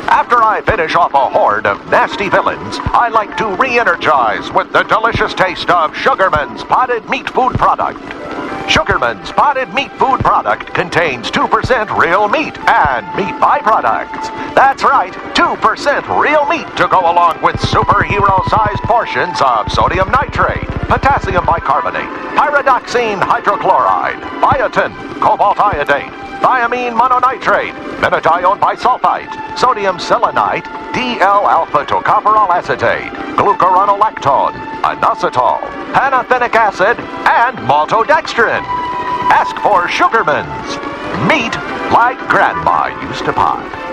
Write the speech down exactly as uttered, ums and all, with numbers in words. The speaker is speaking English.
After I finish off a horde of nasty villains, I like to re-energize with the delicious taste of Sugarman's Potted Meat Food Product. Sugarman's Potted Meat Food Product contains two percent real meat and meat byproducts. That's right, two percent real meat to go along with superhero-sized portions of sodium nitrate, potassium bicarbonate, pyridoxine hydrochloride, biotin, cobalt iodate, thiamine mononitrate, methionine bisulfite, sodium selenite, D L-alpha tocopherol acetate, glucuronolactone, inositol, panathenic acid, and maltodextrin. Ask for Sugarman's. Meat like Grandma used to pot.